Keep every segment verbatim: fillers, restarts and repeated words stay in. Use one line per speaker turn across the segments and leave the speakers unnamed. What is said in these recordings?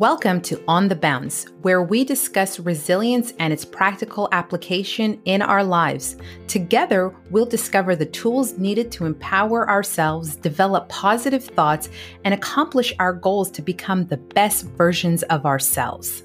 Welcome to On the Bounce, where we discuss resilience and its practical application in our lives. Together, we'll discover the tools needed to empower ourselves, develop positive thoughts, and accomplish our goals to become the best versions of ourselves.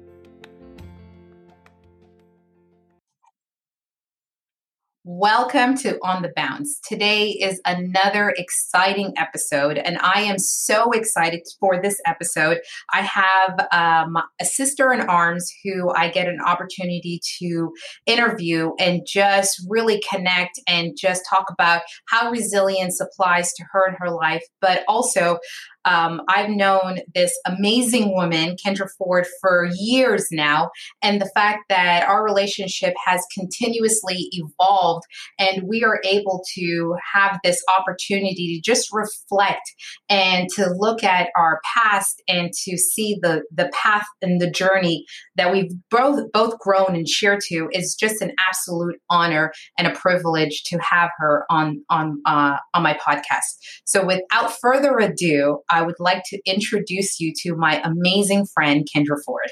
Welcome to On the Bounce. Today is another exciting episode, and I am so excited for this episode. I have um, a sister in arms who I get an opportunity to interview and just really connect and just talk about how resilience applies to her and her life, but also Um, I've known this amazing woman, Kendra Ford, for years now. And the fact that our relationship has continuously evolved and we are able to have this opportunity to just reflect and to look at our past and to see the, the path and the journey that we've both, both grown and shared to is just an absolute honor and a privilege to have her on, on, uh, on my podcast. So without further ado, I would like to introduce you to my amazing friend, Kendra Ford.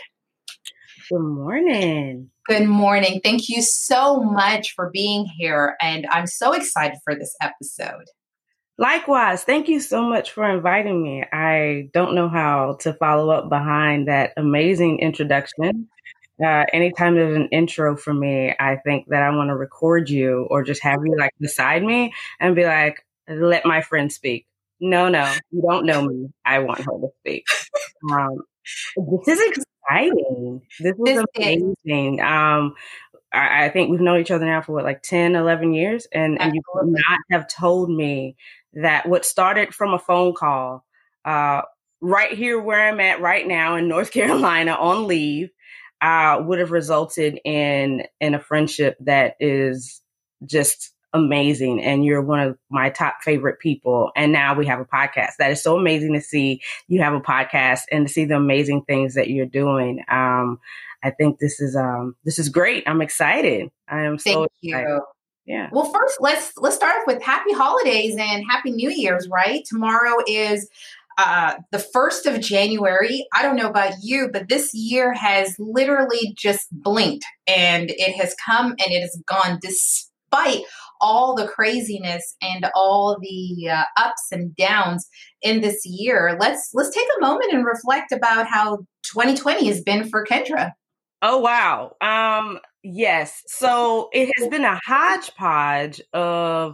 Good morning.
Good morning. Thank you so much for being here. And I'm so excited for this episode.
Likewise. Thank you so much for inviting me. I don't know how to follow up behind that amazing introduction. Uh, anytime there's an intro for me, I think that I want to record you or just have you like beside me and be like, let my friend speak. No, no, you don't know me. I want her to speak. Um, this is exciting. This is
This
amazing. Um, I, I think we've known each other now for what, like ten, eleven years? And, and you could not have told me that what started from a phone call uh, right here where I'm at right now in North Carolina on leave uh, would have resulted in in a friendship that is just amazing. And you're one of my top favorite people. And now we have a podcast. That is so amazing to see you have a podcast and to see the amazing things that you're doing. Um, I think this is um, this is great. I'm excited. I am so
Thank
excited.
you.
Yeah.
Well, first, let's let's start off with happy holidays and happy New Year's, right? Tomorrow is uh, the first of January. I don't know about you, but this year has literally just blinked and it has come and it has gone despite all the craziness and all the uh, ups and downs in this year. Let's let's take a moment and reflect about how twenty twenty has been for Kendra.
Oh, wow. Um, yes. So it has been a hodgepodge of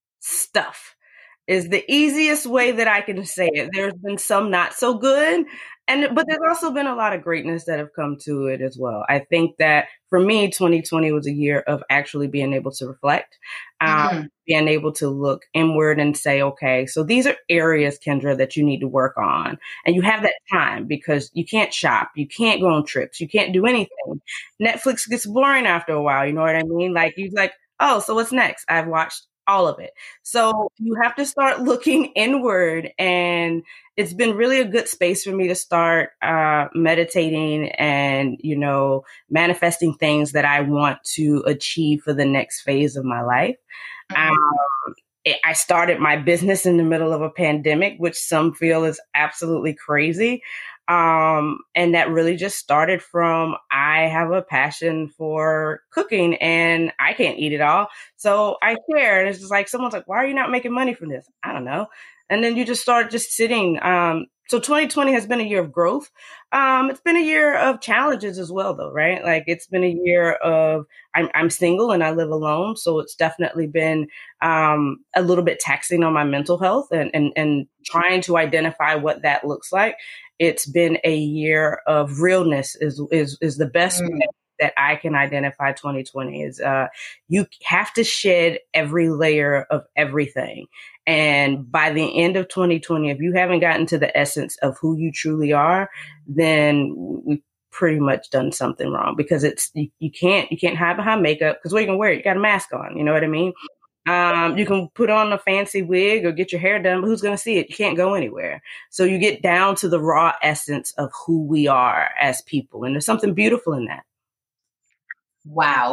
stuff is the easiest way that I can say it. There's been some not so good. And, but there's also been a lot of greatness that have come to it as well. I think that for me, twenty twenty was a year of actually being able to reflect, um, mm-hmm. being able to look inward and say, okay, so these are areas, Kendra, that you need to work on. And you have that time because you can't shop. You can't go on trips. You can't do anything. Netflix gets boring after a while. You know what I mean? Like you're like, oh, so what's next? I've watched all of it. So you have to start looking inward, and it's been really a good space for me to start uh, meditating and, you know, manifesting things that I want to achieve for the next phase of my life. Mm-hmm. Um, it, I started my business in the middle of a pandemic, which some feel is absolutely crazy. Um, and that really just started from, I have a passion for cooking and I can't eat it all. So I share, and it's just like, someone's like, why are you not making money from this? I don't know. And then you just start just sitting. Um, so twenty twenty has been a year of growth. Um, it's been a year of challenges as well, though, right? Like it's been a year of, I'm, I'm single and I live alone. So it's definitely been um, a little bit taxing on my mental health and, and, and trying to identify what that looks like. It's been a year of realness is, is, is the best mm. way that I can identify twenty twenty is uh, you have to shed every layer of everything. And by the end of twenty twenty, if you haven't gotten to the essence of who you truly are, then we've pretty much done something wrong because it's, you, you can't, you can't hide behind makeup because what you can wear, you got a mask on, you know what I mean? Um, you can put on a fancy wig or get your hair done, but who's going to see it? You can't go anywhere. So you get down to the raw essence of who we are as people. And there's something beautiful in that.
Wow.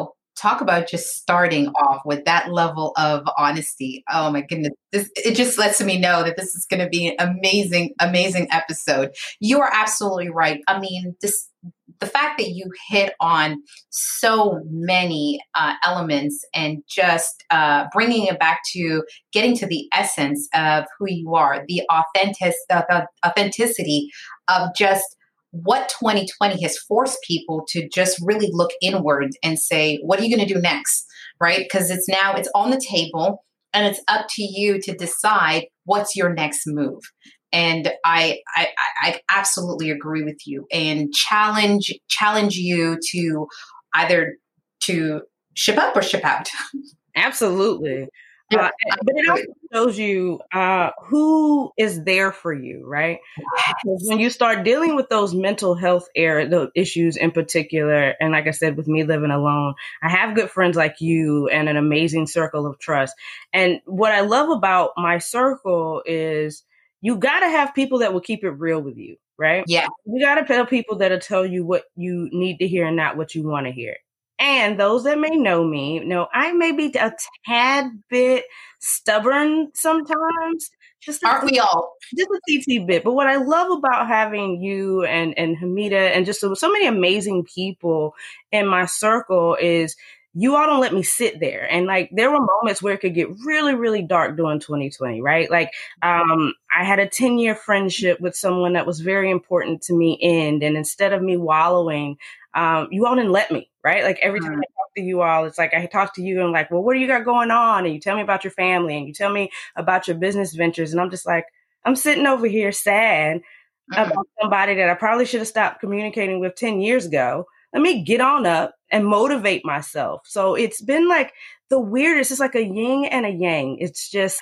talk about just starting off with that level of honesty. Oh my goodness. This, it just lets me know that this is going to be an amazing, amazing episode. You are absolutely right. I mean, this, the fact that you hit on so many uh, elements and just uh, bringing it back to getting to the essence of who you are, the authentic, the, the authenticity of just what twenty twenty has forced people to just really look inward and say, what are you going to do next? Right? Because it's now, it's on the table and it's up to you to decide what's your next move. And I, I, I absolutely agree with you and challenge, challenge you to either to ship up or ship out.
Absolutely. Uh, but it also shows you uh, who is there for you, right? Because when you start dealing with those mental health area, the issues in particular, and like I said, with me living alone, I have good friends like you and an amazing circle of trust. And what I love about my circle is you got to have people that will keep it real with you, right?
Yeah.
You got to tell people that'll tell you what you need to hear and not what you want to hear. And those that may know me know I may be a tad bit stubborn sometimes. Just
Aren't we all?
Just a teensy bit. But what I love about having you and, and Hamida and just so, so many amazing people in my circle is you all don't let me sit there. And like, there were moments where it could get really, really dark during twenty twenty, right? Like, um, I had a ten year friendship with someone that was very important to me end. And instead of me wallowing, um, you all didn't let me, right? Like every time I talk to you all, it's like I talk to you and like, well, what do you got going on? And you tell me about your family and you tell me about your business ventures. And I'm just like, I'm sitting over here sad mm-hmm. about somebody that I probably should have stopped communicating with ten years ago. Let me get on up and motivate myself. So it's been like the weirdest. It's like a yin and a yang. It's just,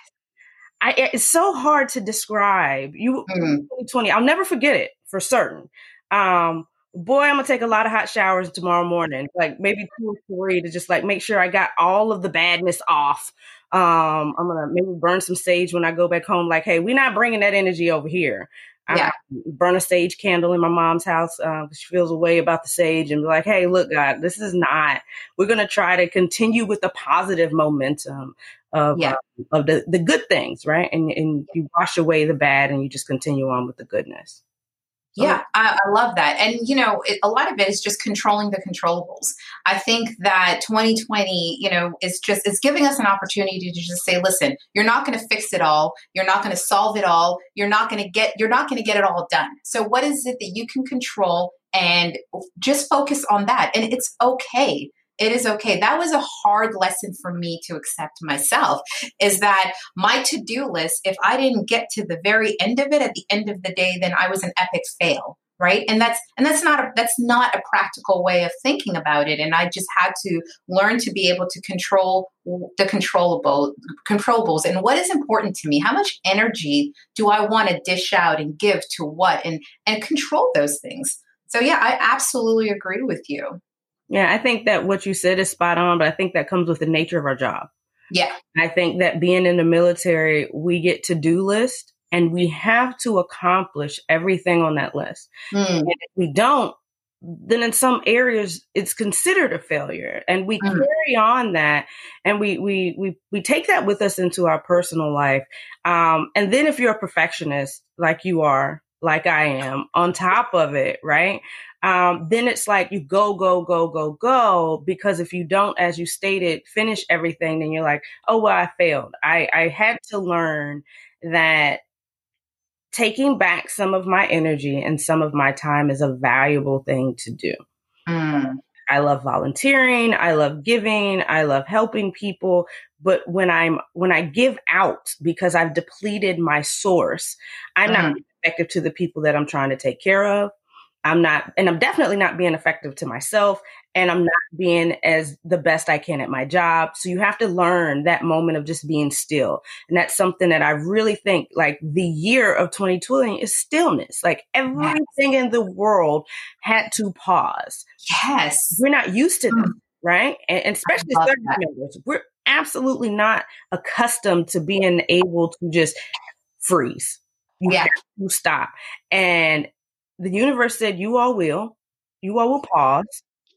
I, it's so hard to describe. You, mm-hmm. twenty twenty, I'll never forget it for certain. Um, boy, I'm going to take a lot of hot showers tomorrow morning, like maybe two or three to just like make sure I got all of the badness off. Um, I'm going to maybe burn some sage when I go back home. Like, hey, we're not bringing that energy over here. Yeah. I burn a sage candle in my mom's house. Um, she feels a way about the sage and be like, hey, look, God, this is not, we're going to try to continue with the positive momentum of, yeah. uh, of the, the good things. Right. And, and you wash away the bad and you just continue on with the goodness.
Yeah, I, I love that. And, you know, it, a lot of it is just controlling the controllables. I think that twenty twenty, you know, is just, it's giving us an opportunity to just say, listen, you're not going to fix it all. You're not going to solve it all. You're not going to get, you're not going to get it all done. So what is it that you can control and just focus on that? And it's okay. It is okay. That was a hard lesson for me to accept myself, is that my to-do list, if I didn't get to the very end of it at the end of the day, then I was an epic fail, right? And that's and that's not a, that's not a practical way of thinking about it. And I just had to learn to be able to control the controllable controllables and what is important to me. How much energy do I want to dish out and give to what, and and control those things. So yeah, I absolutely agree with you.
Yeah, I think that what you said is spot on, but I think that comes with the nature of our job.
Yeah.
I think that being in the military, we get to-do list and we have to accomplish everything on that list. Mm. And if we don't, then in some areas it's considered a failure. And we mm. carry on that and we we we we take that with us into our personal life. Um, and then if you're a perfectionist like you are, like I am, on top of it, right? Um, then it's like you go, go, go, go, go, because if you don't, as you stated, finish everything, then you're like, oh, well, I failed. I, I had to learn that taking back some of my energy and some of my time is a valuable thing to do. Mm. I love volunteering. I love giving. I love helping people. But when I'm, when I give out because I've depleted my source, I'm mm. not effective to the people that I'm trying to take care of. I'm not, and I'm definitely not being effective to myself, and I'm not being as the best I can at my job. So you have to learn that moment of just being still. And that's something that I really think like the year of twenty twenty is stillness. Like everything yes. in the world had to pause.
Yes.
We're not used to mm. this, right? And, and especially service members, we're absolutely not accustomed to being able to just freeze. You yeah. have to stop. And the universe said, you all will, you all will pause.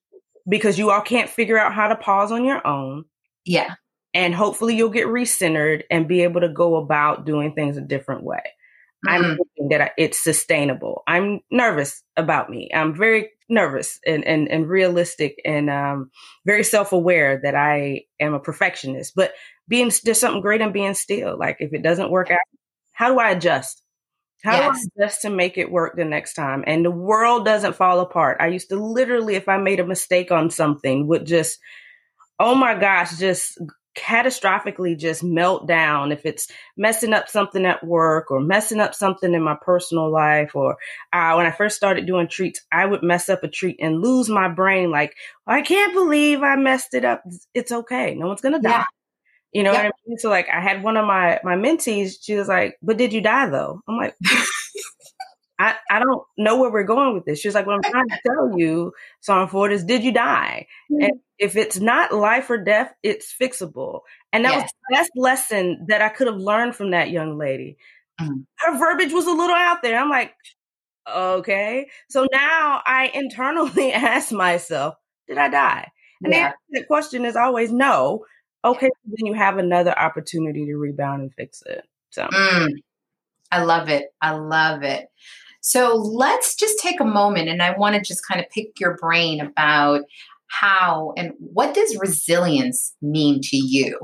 because you all can't figure out how to pause on your own.
Yeah.
And hopefully you'll get recentered and be able to go about doing things a different way. Mm-hmm. I'm hoping that it's sustainable. I'm nervous about me. I'm very nervous and, and, and realistic and um, very self-aware that I am a perfectionist. But being there's something great in being still. Like if it doesn't work out, how do I adjust? How yes. do I adjust to make it work the next time? And the world doesn't fall apart. I used to literally, if I made a mistake on something, would just, oh my gosh, just catastrophically just melt down. If it's messing up something at work or messing up something in my personal life, or uh, when I first started doing treats, I would mess up a treat and lose my brain. Like, I can't believe I messed it up. It's okay. No one's going to die.
Yeah.
You know
yep.
what I mean? So like I had one of my, my mentees, she was like, but did you die though? I'm like, I, I don't know where we're going with this. She was like, what I'm trying to tell you, Song Ford, is did you die? Mm-hmm. And if it's not life or death, it's fixable. And that yes. was the best lesson that I could have learned from that young lady. Mm-hmm. Her verbiage was a little out there. I'm like, okay. So now I internally ask myself, did I die? And yeah. the answer to the question is always no. Okay, then you have another opportunity to rebound and fix it. So
mm, I love it. I love it. So let's just take a moment, and I want to just kind of pick your brain about how and what does resilience mean to you?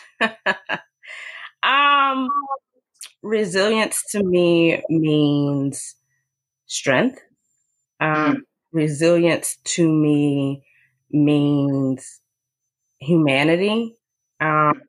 um, resilience to me means strength. Um, mm. Resilience to me means humanity. Um,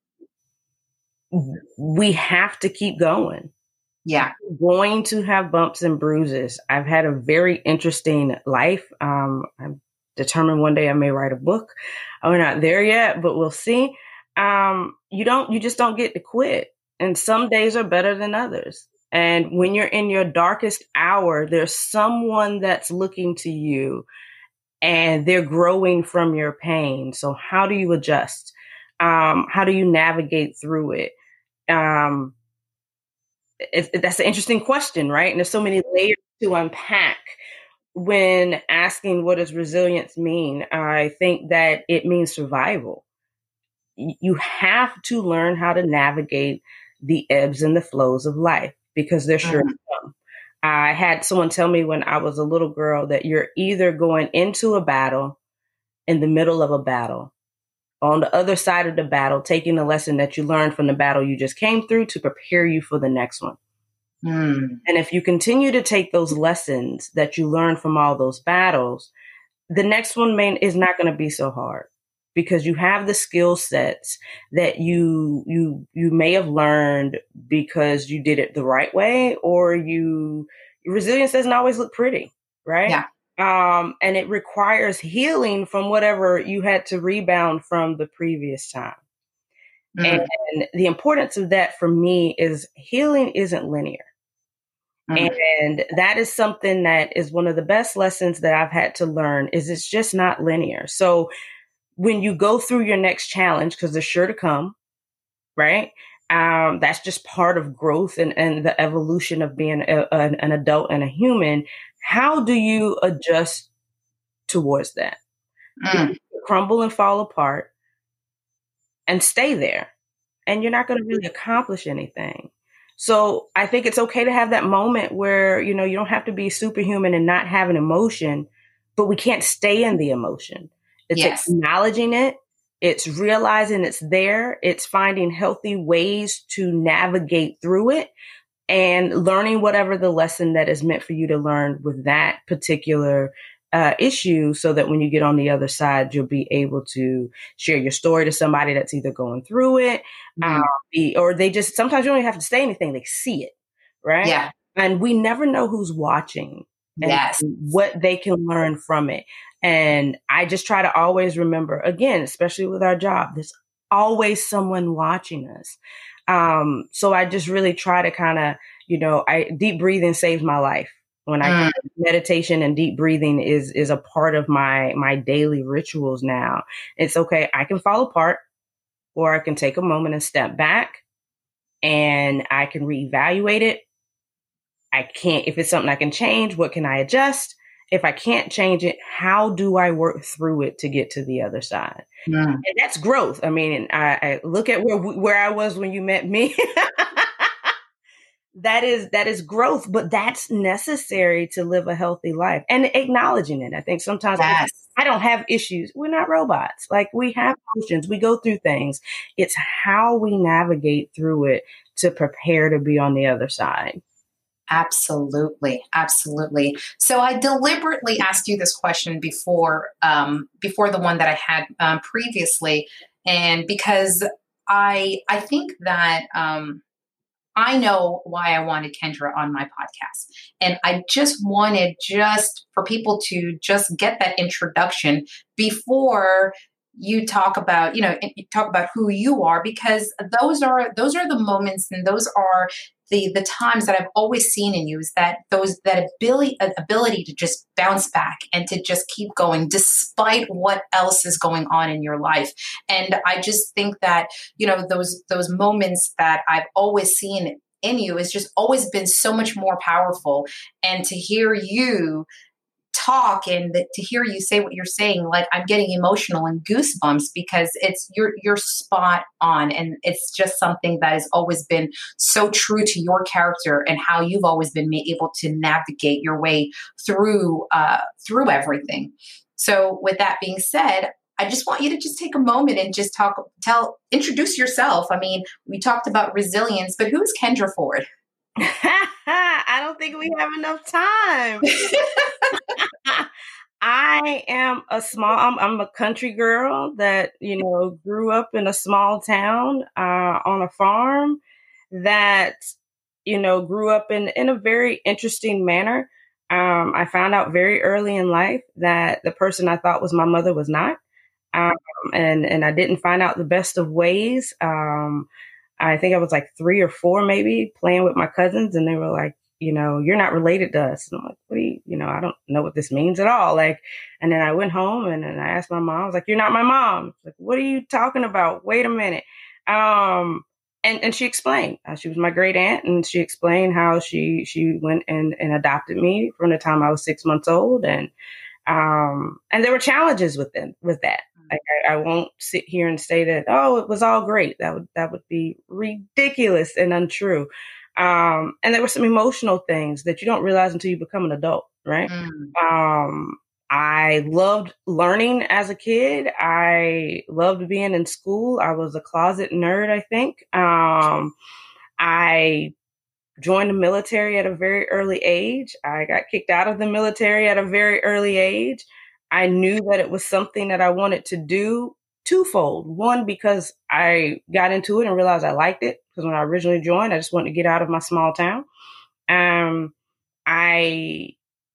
we have to keep going.
Yeah.
We're going to have bumps and bruises. I've had a very interesting life. Um, I'm determined one day I may write a book. We're not there yet, but we'll see. Um, you don't, you just don't get to quit. And some days are better than others. And when you're in your darkest hour, there's someone that's looking to you and they're growing from your pain. So how do you adjust? Um, how do you navigate through it? Um, it, it? That's an interesting question, right? And there's so many layers to unpack when asking what does resilience mean. I think that it means survival. You have to learn how to navigate the ebbs and the flows of life because they're sure to come. I had someone tell me when I was a little girl that you're either going into a battle, in the middle of a battle, on the other side of the battle, taking the lesson that you learned from the battle you just came through to prepare you for the next one. Mm. And if you continue to take those lessons that you learned from all those battles, the next one may, is not going to be so hard because you have the skill sets that you, you, you may have learned because you did it the right way, or you, resilience doesn't always look pretty, right?
Yeah.
Um, and it requires healing from whatever you had to rebound from the previous time. Mm. And the importance of that for me is healing isn't linear. Mm. And that is something that is one of the best lessons that I've had to learn is it's just not linear. So when you go through your next challenge, because they're sure to come, right? Um, that's just part of growth and, and the evolution of being a, an, an adult and a human. How do you adjust towards that? Mm. Crumble and fall apart and stay there. And you're not going to really accomplish anything. So I think it's okay to have that moment where, you know, you don't have to be superhuman and not have an emotion, but we can't stay in the emotion. It's yes. acknowledging it. It's realizing it's there. It's finding healthy ways to navigate through it and learning whatever the lesson that is meant for you to learn with that particular uh, issue so that when you get on the other side, you'll be able to share your story to somebody that's either going through it mm-hmm. uh, be, or they just, sometimes you don't even have to say anything. They see it. Right.
Yeah.
And we never know who's watching and
yes.
what they can learn from it. And I just try to always remember, again, especially with our job, there's always someone watching us. Um, so I just really try to kind of, you know, I deep breathing saves my life. When I mm. meditation and deep breathing is is a part of my my daily rituals now. It's okay. I can fall apart, or I can take a moment and step back, and I can reevaluate it. I can't, if it's something I can change, what can I adjust? If I can't change it, how do I work through it to get to the other side? Mm. And that's growth. I mean, I, I look at where where I was when you met me. That is that is growth, but that's necessary to live a healthy life and acknowledging it. I think sometimes
yes.
I don't have issues. We're not robots. Like, we have emotions. We go through things. It's how we navigate through it to prepare to be on the other side.
Absolutely. Absolutely. So I deliberately asked you this question before, um, before the one that I had um, previously. And because I, I think that, um, I know why I wanted Kendra on my podcast. And I just wanted just for people to just get that introduction before you talk about, you know, you talk about who you are, because those are, those are the moments, and those are the, the times that I've always seen in you, is that those, that ability, ability to just bounce back and to just keep going despite what else is going on in your life. And I just think that, you know, those, those moments that I've always seen in you has just always been so much more powerful. And to hear you talk and the, to hear you say what you're saying, like, I'm getting emotional and goosebumps, because it's you're you're spot on, and it's just something that has always been so true to your character and how you've always been able to navigate your way through uh, through everything. So, with that being said, I just want you to just take a moment and just talk, tell, introduce yourself. I mean, we talked about resilience, but who is Kendra Ford?
I don't think we have enough time. I am a small, I'm, I'm a country girl that, you know, grew up in a small town uh, on a farm that, you know, grew up in, in a very interesting manner. Um, I found out very early in life that the person I thought was my mother was not. Um, and, and I didn't find out the best of ways. Um, I think I was like three or four, maybe, playing with my cousins, and they were like, you know, you're not related to us. And I'm like, what do you, you know, I don't know what this means at all. Like, and then I went home and then I asked my mom, I was like, you're not my mom. Like, what are you talking about? Wait a minute. Um, and, and she explained, uh, she was my great aunt, and she explained how she, she went and, and adopted me from the time I was six months old. And, um, and there were challenges with them, with that. Like, I, I won't sit here and say that, oh, it was all great. That would, that would be ridiculous and untrue. Um, and there were some emotional things that you don't realize until you become an adult, right? Mm. Um, I loved learning as a kid. I loved being in school. I was a closet nerd, I think. Um, I joined the military at a very early age. I got kicked out of the military at a very early age. I knew that it was something that I wanted to do twofold. One, because I got into it and realized I liked it. Because when I originally joined, I just wanted to get out of my small town. Um, I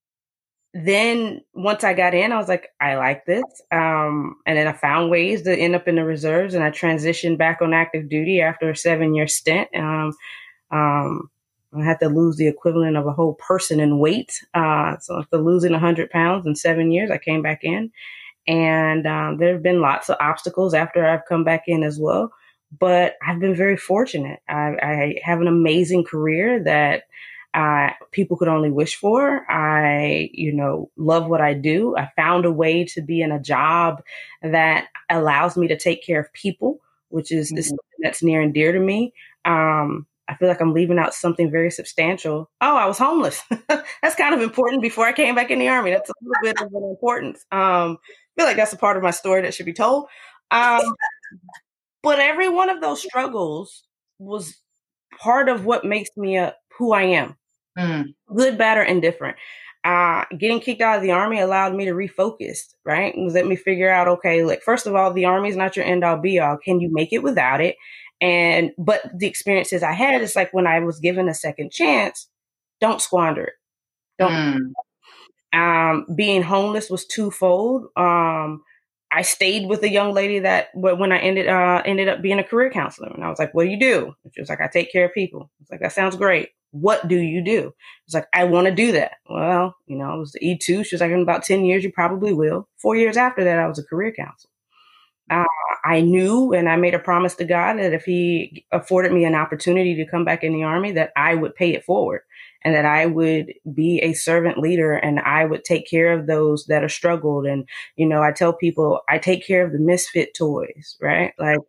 then, once I got in, I was like, I like this. Um, and then I found ways to end up in the reserves, and I transitioned back on active duty after a seven year stint. Um, um, I had to lose the equivalent of a whole person in weight. Uh, so after losing one hundred pounds in seven years, I came back in. And um, there have been lots of obstacles after I've come back in as well. But I've been very fortunate. I, I have an amazing career that uh, people could only wish for. I, you know, love what I do. I found a way to be in a job that allows me to take care of people, which is, mm-hmm. is something that's near and dear to me. Um, I feel like I'm leaving out something very substantial. Oh, I was homeless. That's kind of important before I came back in the Army. That's a little bit of an importance. Um, I feel like that's a part of my story that should be told. Um, but every one of those struggles was part of what makes me a, who I am. Mm. Good, bad, or indifferent. Uh, getting kicked out of the Army allowed me to refocus, right? And let me figure out, okay, like, first of all, the Army is not your end all be all. Can you make it without it? And, but the experiences I had, it's like when I was given a second chance, don't squander it. Don't. Mm. Um, being homeless was twofold. Um, I stayed with a young lady that when I ended, uh, ended up being a career counselor. And I was like, what do you do? And she was like, I take care of people. I was like, that sounds great. What do you do? I was like, I want to do that. Well, you know, it was the E two. She was like, in about ten years, you probably will. Four years after that, I was a career counselor. Uh, I knew and I made a promise to God that if he afforded me an opportunity to come back in the Army, that I would pay it forward and that I would be a servant leader and I would take care of those that are struggled. And, you know, I tell people I take care of the misfit toys, right? Like,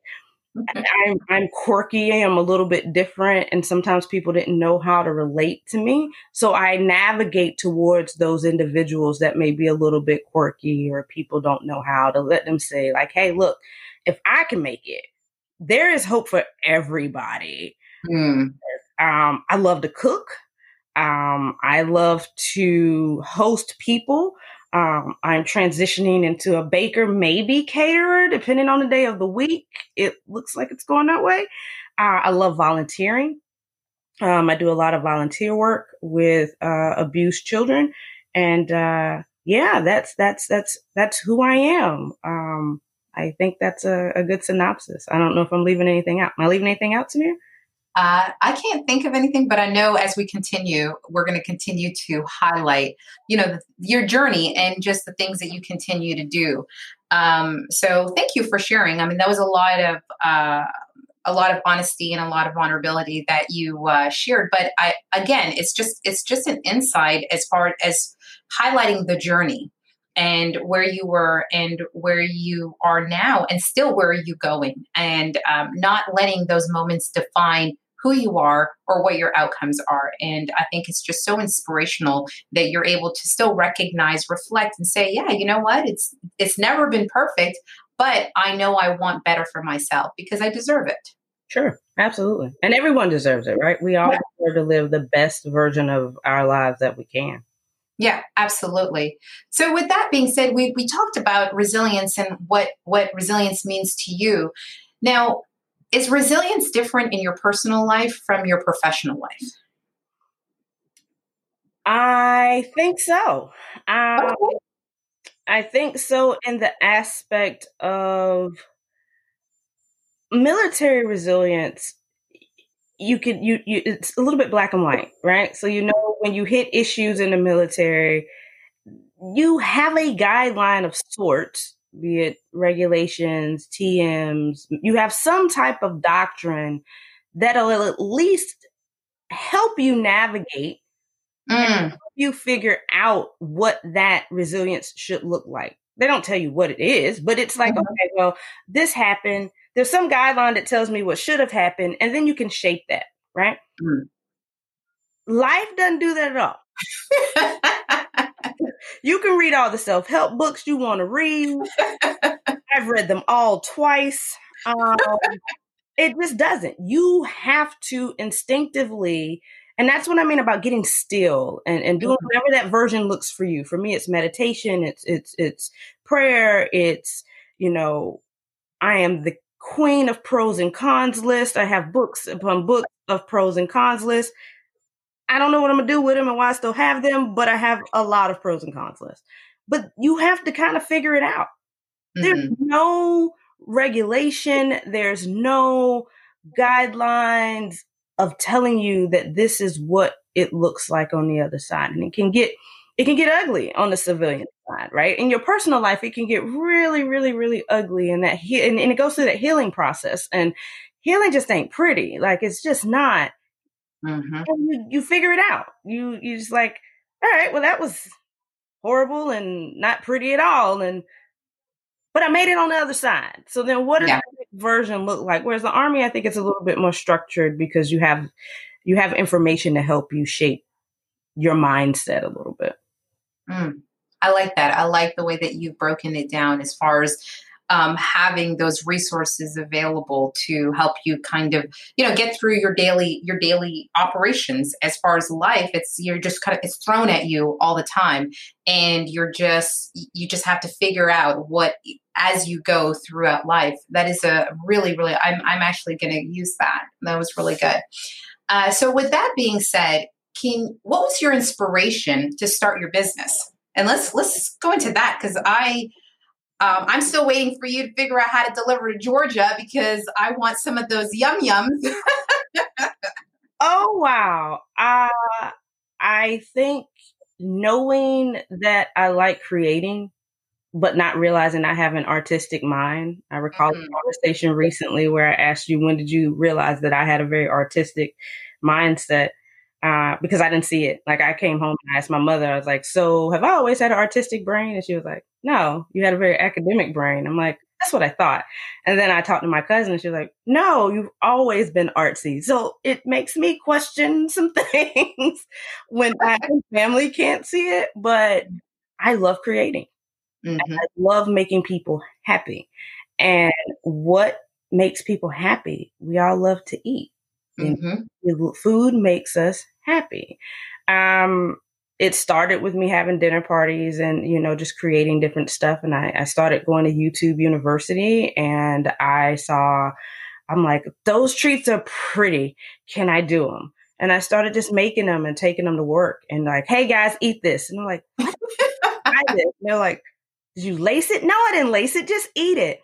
I'm I'm quirky. I'm a little bit different, and sometimes people didn't know how to relate to me. So I navigate towards those individuals that may be a little bit quirky, or people don't know how to let them say, like, "Hey, look, if I can make it, there is hope for everybody."
Mm.
Um, I love to cook. Um, I love to host people. Um, I'm transitioning into a baker, maybe caterer, depending on the day of the week. It looks like it's going that way. Uh, I love volunteering. Um, I do a lot of volunteer work with uh, abused children, and uh, yeah, that's that's that's that's who I am. Um, I think that's a, a good synopsis. I don't know if I'm leaving anything out. Am I leaving anything out, Samir?
Uh, I can't think of anything, but I know as we continue, we're going to continue to highlight, you know, the, your journey and just the things that you continue to do. Um, so thank you for sharing. I mean, that was a lot of uh, a lot of honesty and a lot of vulnerability that you uh, shared. But I, again, it's just it's just an insight as far as highlighting the journey and where you were and where you are now, and still where are you going, and um, not letting those moments define who you are or what your outcomes are. And I think it's just so inspirational that you're able to still recognize, reflect, and say, yeah, you know what? It's it's never been perfect, but I know I want better for myself because I deserve it.
Sure, absolutely. And everyone deserves it, right? We all
Yeah.
deserve to live the best version of our lives that we can.
Yeah, absolutely. So with that being said, we we talked about resilience and what what resilience means to you. Now, is resilience different in your personal life from your professional life?
I think so. Um,
Okay.
I think so in the aspect of military resilience. You can you you it's a little bit black and white, right? So you know when you hit issues in the military, you have a guideline of sorts, be it regulations, T Ms. You have some type of doctrine that'll at least help you navigate and
Mm.
help you figure out what that resilience should look like. They don't tell you what it is, but it's like,
Mhm.
okay, well, this happened. There's some guideline that tells me what should have happened, and then you can shape that, right?
Mm.
Life doesn't do that at all. You can read all the self-help books you want to read. I've read them all twice. Um, it just doesn't. You have to instinctively, and that's what I mean about getting still and, and doing whatever that version looks for you. For me, it's meditation, it's it's it's prayer, it's, you know, I am the queen of pros and cons list. I have books upon books of pros and cons list. I don't know what I'm gonna do with them and why I still have them, but I have a lot of pros and cons lists. But you have to kind of figure it out. There's
Mhm.
no regulation, there's no guidelines of telling you that this is what it looks like on the other side. And it can get it can get ugly on the civilian side, right? In your personal life, it can get really, really, really ugly, and that he- and, and it goes through that healing process. And healing just ain't pretty. Like, it's just not.
Mhm.
And you, you figure it out. You you just like, all right, well, that was horrible and not pretty at all. And but I made it on the other side. So then what does
Yeah.
the next version look like? Whereas the Army, I think it's a little bit more structured because you have you have information to help you shape your mindset a little bit.
Mm. I like that. I like the way that you've broken it down as far as um, having those resources available to help you kind of, you know, get through your daily your daily operations. As far as life, it's you're just kind of it's thrown at you all the time, and you're just you just have to figure out what as you go throughout life. That is a really really. I'm I'm actually going to use that. That was really good. Uh, so with that being said, Keen, what was your inspiration to start your business? And let's let's go into that because I um, I'm still waiting for you to figure out how to deliver to Georgia because I want some of those yum yums.
Oh wow. Uh I think knowing that I like creating but not realizing I have an artistic mind. I recall
Mm-hmm.
a conversation recently where I asked you, when did you realize that I had a very artistic mindset? Uh, because I didn't see it. Like, I came home and I asked my mother, I was like, so have I always had an artistic brain? And she was like, no, you had a very academic brain. I'm like, that's what I thought. And then I talked to my cousin and she was like, no, you've always been artsy. So it makes me question some things when my family can't see it, but I love creating.
Mm-hmm.
I love making people happy. And what makes people happy? We all love to eat.
Mm-hmm.
And food makes us happy. Um, it started with me having dinner parties and, you know, just creating different stuff. And I, I started going to YouTube University and I saw, I'm like, those treats are pretty. Can I do them? And I started just making them and taking them to work and like, hey guys, eat this. And I'm like, what? I did. And they're like, did you lace it? No, I didn't lace it. Just eat it.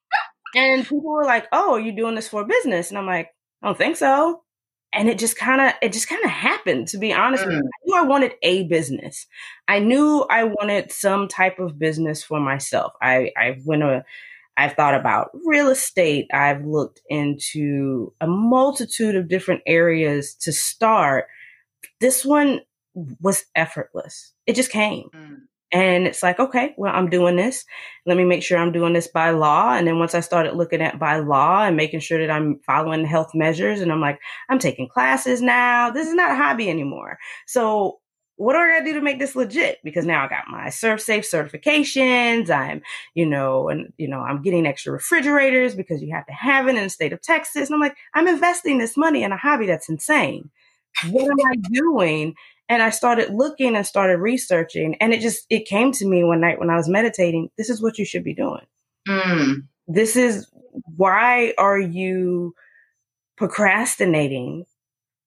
And people were like, oh, are you doing this for business? And I'm like, I don't think so. And it just kind of, it just kind of happened, to be honest.
Mm.
With you. I knew I wanted a business. I knew I wanted some type of business for myself. I, I went a, I've thought about real estate. I've looked into a multitude of different areas to start. This one was effortless. It just came. Mm. And it's like, okay, well, I'm doing this. Let me make sure I'm doing this by law. And then once I started looking at by law and making sure that I'm following health measures, and I'm like, I'm taking classes now. This is not a hobby anymore. So what do I got to do to make this legit? Because now I got my ServSafe certifications. I'm, you know, and, you know, I'm getting extra refrigerators because you have to have it in the state of Texas. And I'm like, I'm investing this money in a hobby that's insane. What am I doing? And I started looking and started researching. And it just, it came to me one night when I was meditating. This is what you should be doing. Mm. This is, why are you procrastinating?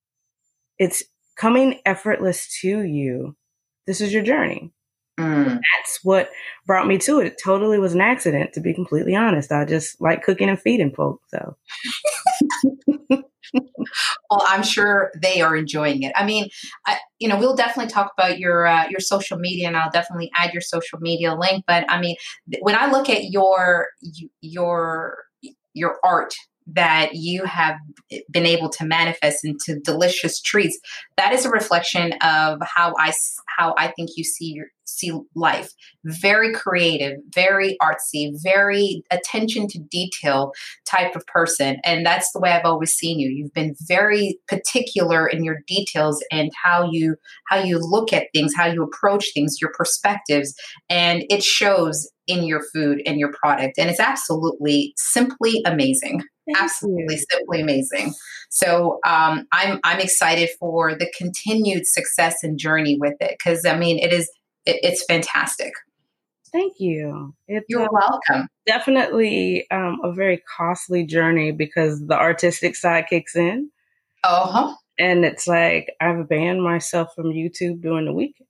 It's coming effortless to you. This is your journey. Mm. That's what brought me to it. It totally was an accident, to be completely honest. I just like cooking and feeding folks. So.
Well, I'm sure they are enjoying it. I mean, I, you know, we'll definitely talk about your uh, your social media, and I'll definitely add your social media link. But I mean, when I look at your your your art that you have been able to manifest into delicious treats, that is a reflection of how I how I think you see your see life. Very creative, very artsy, very attention to detail type of person. And that's the way I've always seen you. You've been very particular in your details and how you how you look at things, how you approach things, your perspectives, and it shows in your food and your product. And it's absolutely simply amazing. Thank absolutely you. Simply amazing. So um, I'm I'm excited for the continued success and journey with it, because I mean it is it, it's fantastic.
Thank you. It's,
You're uh, welcome.
Definitely um, a very costly journey because the artistic side kicks in.
Uh huh.
And it's like I've banned myself from YouTube during the week.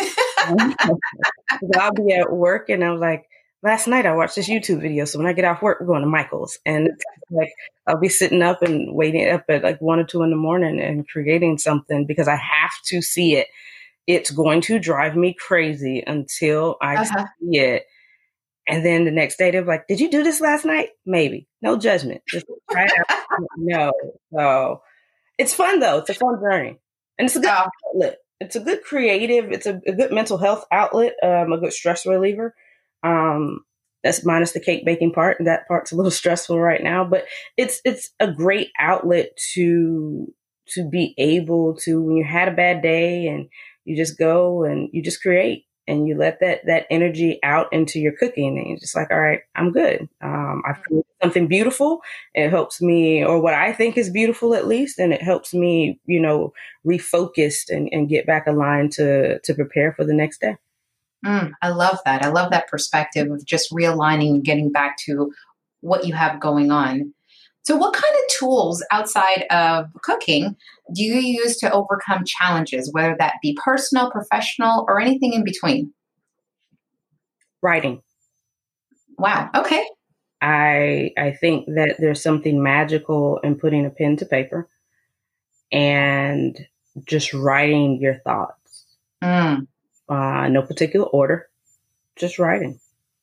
I'll be at work and I'm like, last night I watched this YouTube video. So when I get off work, we're going to Michael's. And it's like I'll be sitting up and waiting up at like one or two in the morning and creating something because I have to see it. It's going to drive me crazy until I uh-huh. see it. And then the next day they're like, did you do this last night? Maybe. No judgment. Just try it out. No. So it's fun though. It's a fun journey. And it's a good oh. outlet. It's a good creative, it's a, a good mental health outlet, um, a good stress reliever. Um, that's minus the cake baking part. And that part's a little stressful right now, but it's, it's a great outlet to, to be able to, when you had a bad day and you just go and you just create and you let that, that energy out into your cooking and you're just like, all right, I'm good. Um, I've created something beautiful. It helps me, or what I think is beautiful at least. And it helps me, you know, refocus and, and get back aligned to, to prepare for the next day.
Mm, I love that. I love that perspective of just realigning and getting back to what you have going on. So what kind of tools outside of cooking do you use to overcome challenges, whether that be personal, professional, or anything in between?
Writing.
Wow. Okay.
I I think that there's something magical in putting a pen to paper and just writing your thoughts. Mm. Uh, no particular order, just writing.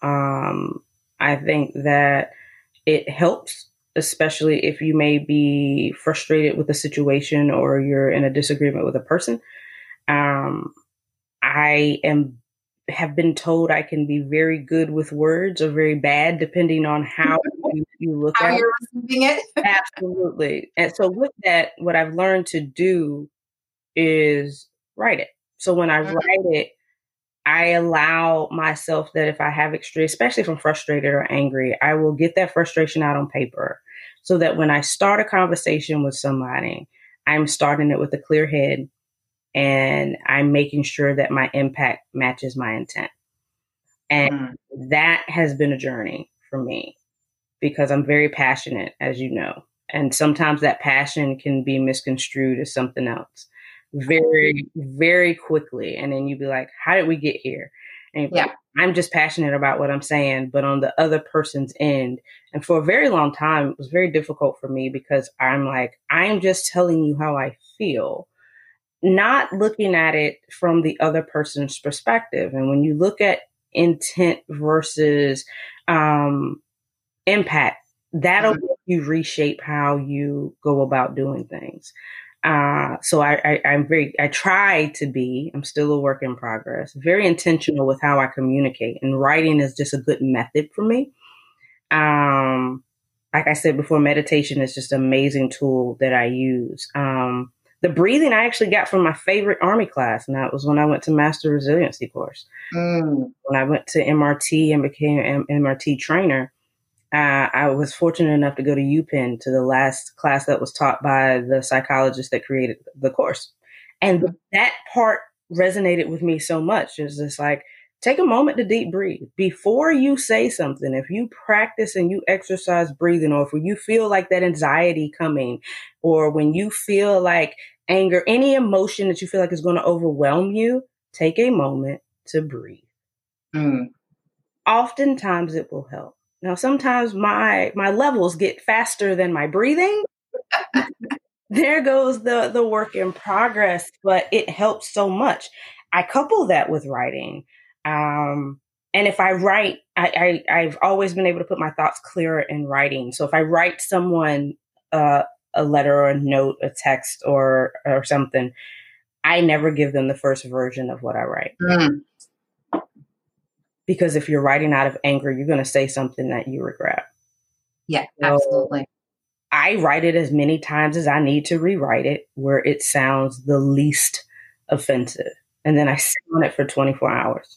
Um, I think that it helps, especially if you may be frustrated with a situation or you're in a disagreement with a person. Um, I am have been told I can be very good with words or very bad, depending on how you, you look
How
at
you're
it.
receiving it.
Absolutely. And so with that, what I've learned to do is write it. So when I
Mhm.
write it, I allow myself that if I have extreme, especially if I'm frustrated or angry, I will get that frustration out on paper so that when I start a conversation with somebody, I'm starting it with a clear head and I'm making sure that my impact matches my intent. And
Mm.
that has been a journey for me because I'm very passionate, as you know. And sometimes that passion can be misconstrued as something else very, very quickly. And then you'd be like, how did we get here? And you'd be
Yeah.
like, I'm just passionate about what I'm saying, but on the other person's end. And for a very long time, it was very difficult for me because I'm like, I'm just telling you how I feel, not looking at it from the other person's perspective. And when you look at intent versus um, impact, that'll
Mm.
make you reshape how you go about doing things. Uh, so I, I, I'm very, I try to be, I'm still a work in progress, very intentional with how I communicate, and writing is just a good method for me. Um, like I said before, meditation is just an amazing tool that I use. Um, the breathing I actually got from my favorite Army class, and that was when I went to Master Resiliency course.
Mm.
When I went to M R T and became an M R T trainer, uh, I was fortunate enough to go to UPenn to the last class that was taught by the psychologist that created the course. And
Mm.
that part resonated with me so much. It's just like, take a moment to deep breathe. Before you say something, if you practice and you exercise breathing, or if you feel like that anxiety coming, or when you feel like anger, any emotion that you feel like is going to overwhelm you, take a moment to breathe.
Mm.
Oftentimes it will help. Now, sometimes my my levels get faster than my breathing. There goes the the work in progress, but it helps so much. I couple that with writing. Um, and if I write, I, I, I've always been able to put my thoughts clearer in writing. So if I write someone uh, a letter or a note, a text or or something, I never give them the first version of what I write.
Mm.
Because if you're writing out of anger, you're going to say something that you regret.
Yeah,
So
absolutely.
I write it as many times as I need to rewrite it where it sounds the least offensive. And then I sit on it for twenty-four hours.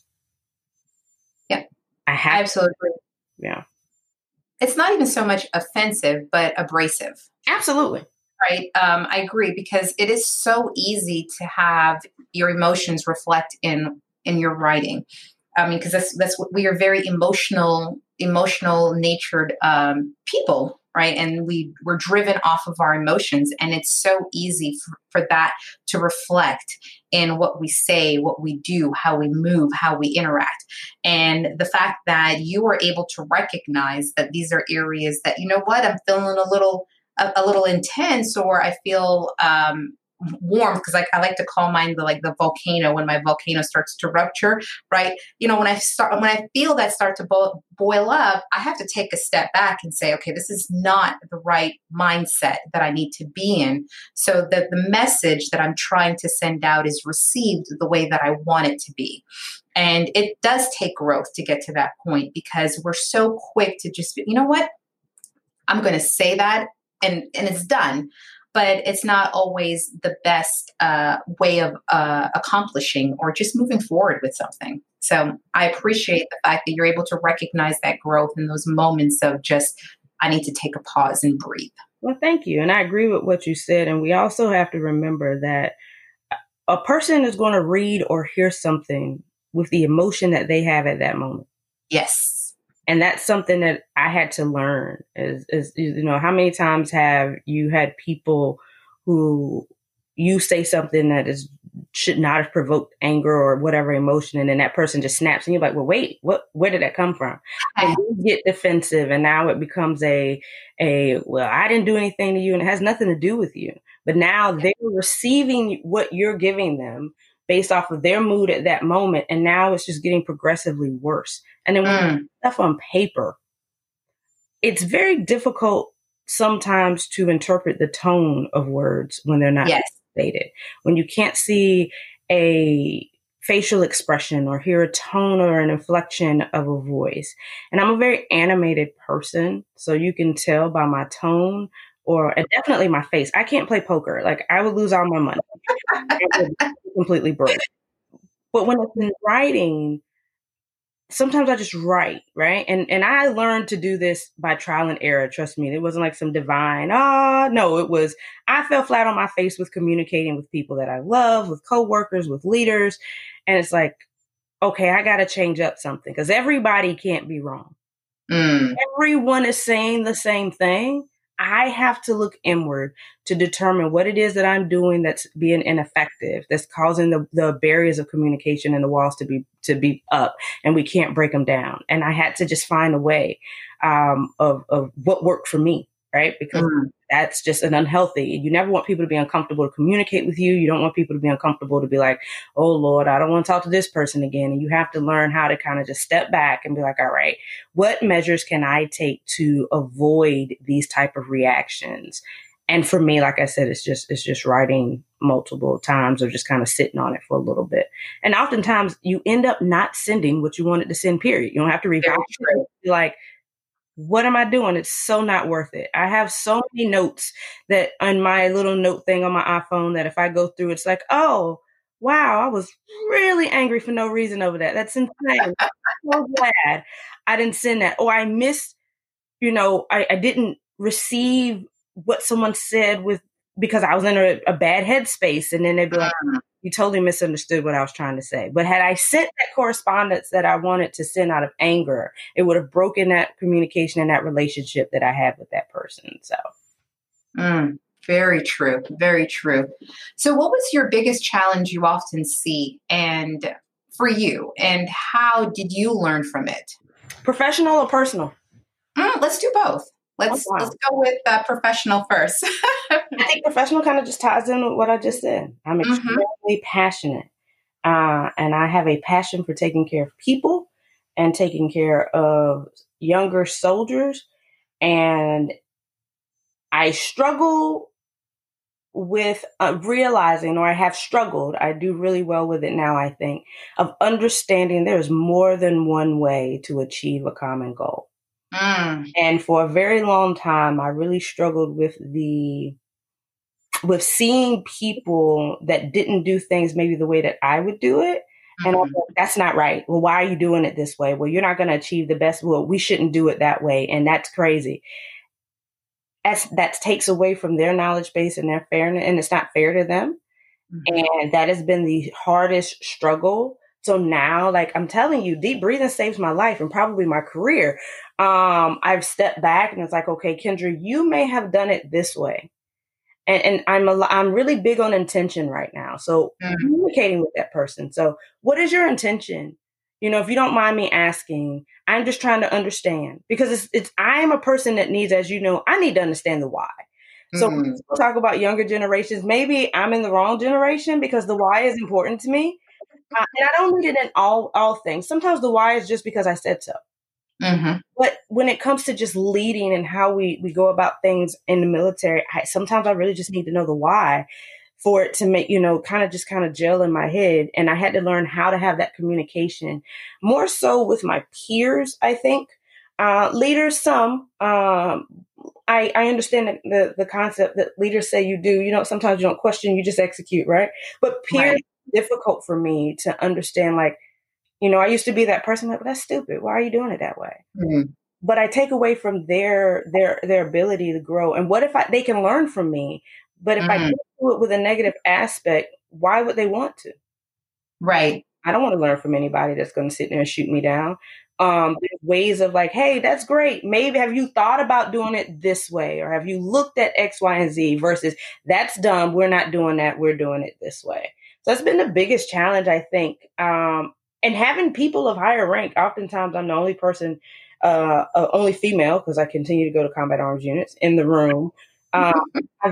Yeah,
I have
absolutely.
to, yeah.
It's not even so much offensive, but abrasive.
Absolutely.
Right. Um, I agree, because it is so easy to have your emotions reflect in in your writing. I mean, because that's that's what we are, very emotional, emotional natured um, people, right? And we we're driven off of our emotions, and it's so easy for, for that to reflect in what we say, what we do, how we move, how we interact. And the fact that you are able to recognize that these are areas that, you know what, I'm feeling a little a, a little intense, or I feel um, warm, because like I like to call mine the like the volcano, when my volcano starts to rupture, right? You know, when I start when I feel that start to bo- boil up, I have to take a step back and say, okay, this is not the right mindset that I need to be in, so that the message that I'm trying to send out is received the way that I want it to be. And it does take growth to get to that point, because we're so quick to just, you know what, I'm going to say that, and and it's done. But it's not always the best uh, way of uh, accomplishing or just moving forward with something. So I appreciate the fact that you're able to recognize that growth in those moments of just, I need to take a pause and breathe.
Well, thank you. And I agree with what you said. And we also have to remember that a person is going to read or hear something with the emotion that they have at that moment.
Yes.
And that's something that I had to learn is, is, you know, how many times have you had people who you say something that is should not have provoked anger or whatever emotion, and then that person just snaps and you're like, well, wait, what, where did that come from? And you get defensive, and now it becomes a, a, well, I didn't do anything to you, and it has nothing to do with you. But now they're receiving what you're giving them based off of their mood at that moment. And now it's just getting progressively worse. And then when
Mm.
you put stuff on paper, it's very difficult sometimes to interpret the tone of words when they're not
Yes.
stated. When you can't see a facial expression or hear a tone or an inflection of a voice. And I'm a very animated person, so you can tell by my tone or and definitely my face. I can't play poker. Like, I would lose all my money. I would be completely broke. But when it's in writing, sometimes I just write, right? And and I learned to do this by trial and error. Trust me, it wasn't like some divine, ah, no, it was, I fell flat on my face with communicating with people that I love, with coworkers, with leaders. And it's like, okay, I got to change up something because everybody can't be wrong.
Mm.
Everyone is saying the same thing. I have to look inward to determine what it is that I'm doing that's being ineffective, that's causing the, the barriers of communication and the walls to be to be up, and we can't break them down. And I had to just find a way um, of of what worked for me, right? Because mm. that's just an unhealthy. You never want people to be uncomfortable to communicate with you. You don't want people to be uncomfortable to be like, oh Lord, I don't want to talk to this person again. And you have to learn how to kind of just step back and be like, all right, what measures can I take to avoid these type of reactions? And for me, like I said, it's just it's just writing multiple times or just kind of sitting on it for a little bit. And oftentimes you end up not sending what you wanted to send, period. You don't have to revise it. Like, what am I doing? It's so not worth it. I have so many notes that on my little note thing on my iPhone that if I go through, it's like, oh, wow, I was really angry for no reason over that. That's insane. I'm so glad I didn't send that. Or I missed, you know, I, I didn't receive what someone said with because I was in a, a bad headspace. And then they'd be like, you totally misunderstood what I was trying to say. But had I sent that correspondence that I wanted to send out of anger, it would have broken that communication and that relationship that I had with that person. So.
Mm, very true. Very true. So what was your biggest challenge you often see and for you, and how did you learn from it?
Professional or personal?
Mm, let's do both. Let's oh, wow. let's go with uh, professional first.
I think professional kind of just ties in with what I just said. I'm extremely mm-hmm. passionate, uh, and I have a passion for taking care of people and taking care of younger soldiers. And I struggle with uh, realizing, or I have struggled, I do really well with it now, I think, of understanding there's more than one way to achieve a common goal. Mm. And for a very long time, I really struggled with the, with seeing people that didn't do things maybe the way that I would do it. Mm-hmm. And I was like, that's not right. Well, why are you doing it this way? Well, you're not going to achieve the best. Well, we shouldn't do it that way. And that's crazy. As that takes away from their knowledge base and their fairness, and it's not fair to them. Mm-hmm. And that has been the hardest struggle. So now, like I'm telling you, deep breathing saves my life and probably my career. Um, I've stepped back and it's like, okay, Kendra, you may have done it this way. And, and I'm a, I'm really big on intention right now. So mm-hmm. communicating with that person. So what is your intention? You know, if you don't mind me asking, I'm just trying to understand because it's, it's, I'm a person that needs, as you know, I need to understand the why. So mm-hmm. when people talk about younger generations, maybe I'm in the wrong generation because the why is important to me. Uh, and I don't need it in all, all things. Sometimes the why is just because I said so. Mm-hmm. But when it comes to just leading and how we, we go about things in the military, I, sometimes I really just need to know the why for it to make, you know, kind of just kind of gel in my head. And I had to learn how to have that communication more so with my peers, I think. Uh, leaders, some, um, I, I understand the, the, the concept that leaders say you do. You know, sometimes you don't question, you just execute, right? But peers, right. difficult for me to understand, like, you know, I used to be that person like, well, that's stupid. Why are you doing it that way? Mm-hmm. But I take away from their their their ability to grow. And what if I, they can learn from me? But if mm-hmm. I do it with a negative aspect, why would they want to?
Right.
I don't want to learn from anybody that's going to sit there and shoot me down. Um, there's ways of like, hey, that's great. Maybe have you thought about doing it this way? Or have you looked at X, Y, and Z versus that's dumb. We're not doing that. We're doing it this way. So that's been the biggest challenge, I think. Um, and having people of higher rank, oftentimes I'm the only person, uh, uh only female, because I continue to go to combat arms units in the room. Um, I've just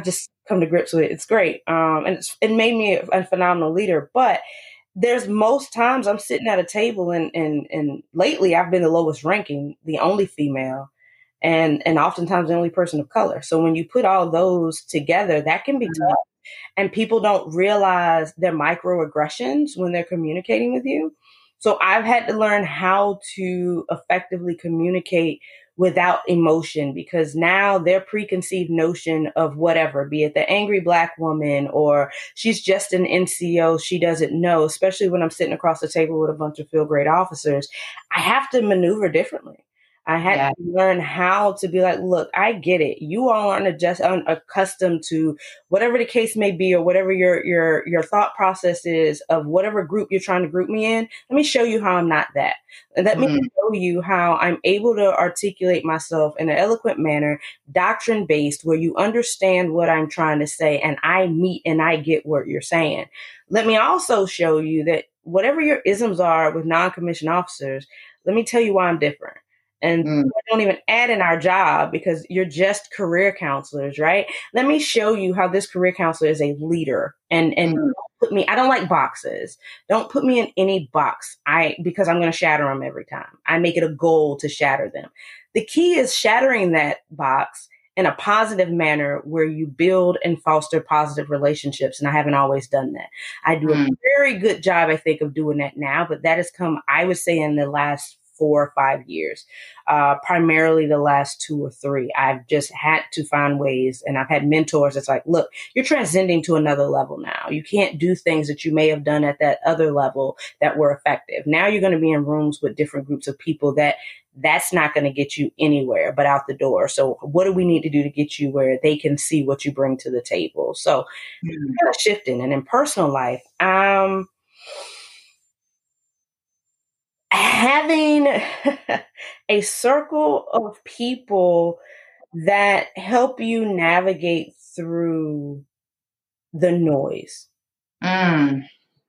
come to grips with. It's great. Um, and it's, it made me a, a phenomenal leader. But there's most times I'm sitting at a table and, and, and lately I've been the lowest ranking, the only female, and, and oftentimes the only person of color. So when you put all those together, that can be
Mm.
tough. And people don't realize their microaggressions when they're communicating with you. So I've had to learn how to effectively communicate without emotion, because now their preconceived notion of whatever, be it the angry Black woman or she's just an N C O, she doesn't know, especially when I'm sitting across the table with a bunch of field grade officers, I have to maneuver differently. I had
Yeah.
to learn how to be like, look, I get it. You all aren't adjust, accustomed to whatever the case may be, or whatever your, your, your thought process is of whatever group you're trying to group me in. Let me show you how I'm not that. And let
Mm.
me show you how I'm able to articulate myself in an eloquent manner, doctrine based, where you understand what I'm trying to say and I meet and I get what you're saying. Let me also show you that whatever your isms are with non-commissioned officers, let me tell you why I'm different. And
Mm.
we don't even add in our job because you're just career counselors, right? Let me show you how this career counselor is a leader. And and
Mm.
put me, I don't like boxes. Don't put me in any box. I because I'm going to shatter them every time. I make it a goal to shatter them. The key is shattering that box in a positive manner where you build and foster positive relationships. And I haven't always done that. I do
Mm.
a very good job, I think, of doing that now, but that has come, I would say, in the last four or five years, uh, primarily the last two or three. I've just had to find ways, and I've had mentors that's like, look, you're transcending to another level now. You can't do things that you may have done at that other level that were effective. Now you're going to be in rooms with different groups of people that that's not going to get you anywhere but out the door. So what do we need to do to get you where they can see what you bring to the table? So
Mm.
kind of shifting. And in personal life, um, having a circle of people that help you navigate through the noise.
Mm.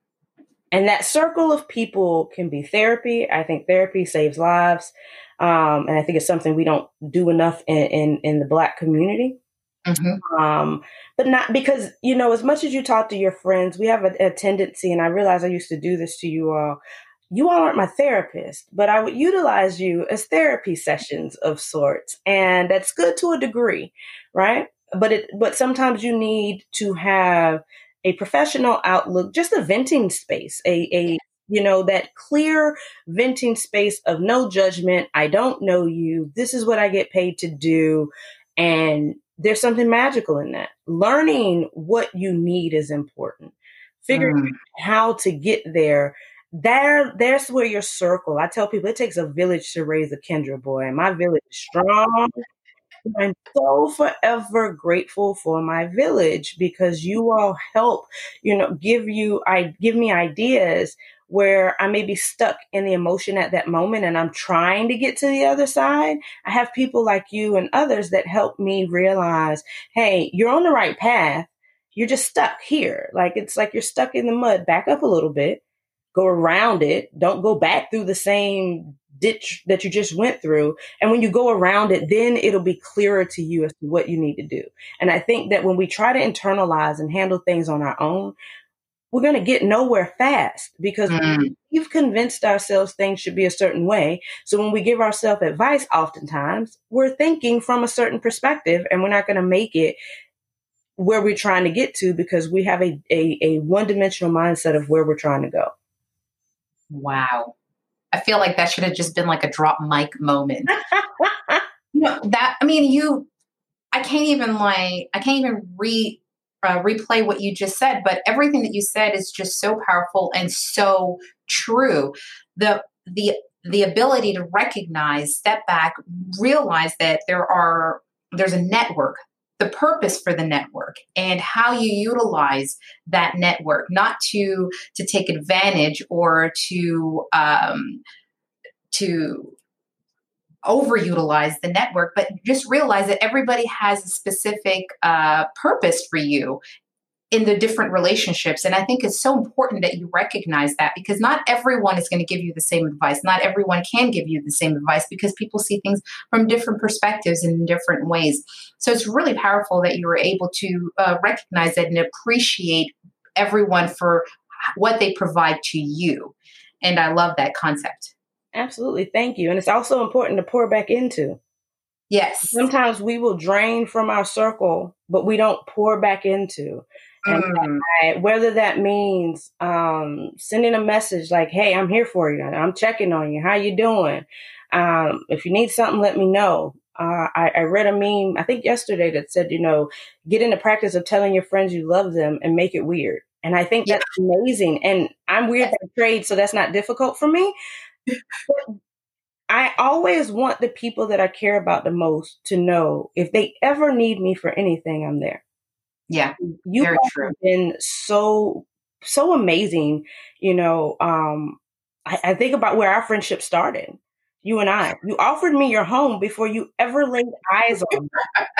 And that circle of people can be therapy. I think therapy saves lives. Um, and I think it's something we don't do enough in, in, in the Black community.
Mm-hmm.
Um, but not because, you know, as much as you talk to your friends, we have a, a tendency, and I realize I used to do this to you all. You all aren't my therapist, but I would utilize you as therapy sessions of sorts. And that's good to a degree, right? But it, but sometimes you need to have a professional outlook, just a venting space, a, a, you know, that clear venting space of no judgment. I don't know you. This is what I get paid to do. And there's something magical in that. Learning what you need is important. Figuring
Mm.
out how to get there. There, there's where your circle. I tell people it takes a village to raise a Kendra boy, and my village is strong. I'm so forever grateful for my village because you all help, you know, give you, I give me ideas where I may be stuck in the emotion at that moment and I'm trying to get to the other side. I have people like you and others that help me realize, hey, you're on the right path. You're just stuck here. Like, it's like you're stuck in the mud. Back up a little bit, go around it. Don't go back through the same ditch that you just went through. And when you go around it, then it'll be clearer to you as to what you need to do. And I think that when we try to internalize and handle things on our own, we're going to get nowhere fast because
Mm.
we've convinced ourselves things should be a certain way. So when we give ourselves advice, oftentimes we're thinking from a certain perspective and we're not going to make it where we're trying to get to because we have a, a, a one-dimensional mindset of where we're trying to go.
Wow. I feel like that should have just been like a drop mic moment. You know, that, I mean, you, I can't even like, I can't even re, uh, replay what you just said, but everything that you said is just so powerful and so true. The, the, the ability to recognize, step back, realize that there are, there's a network, the purpose for the network and how you utilize that network, not to, to take advantage or to, um, to overutilize the network, but just realize that everybody has a specific uh, purpose for you in the different relationships. And I think it's so important that you recognize that, because not everyone is going to give you the same advice. Not everyone can give you the same advice, because people see things from different perspectives and in different ways. So it's really powerful that you were able to uh, recognize that and appreciate everyone for what they provide to you. And I love that concept.
Absolutely. Thank you. And it's also important to pour back into.
Yes.
Sometimes we will drain from our circle, but we don't pour back into. And
Mm.
I, whether that means um, sending a message like, hey, I'm here for you. I'm checking on you. How you doing? Um, if you need something, let me know. Uh, I, I read a meme, I think yesterday, that said, you know, get in the practice of telling your friends you love them and make it weird. And I think
Yeah.
that's amazing. And I'm weird by trade, so that's not difficult for me. But I always want the people that I care about the most to know if they ever need me for anything, I'm there.
Yeah.
You
Very
have
true.
been so, so amazing. You know, um, I, I think about where our friendship started. You and I, you offered me your home before you ever laid eyes on me.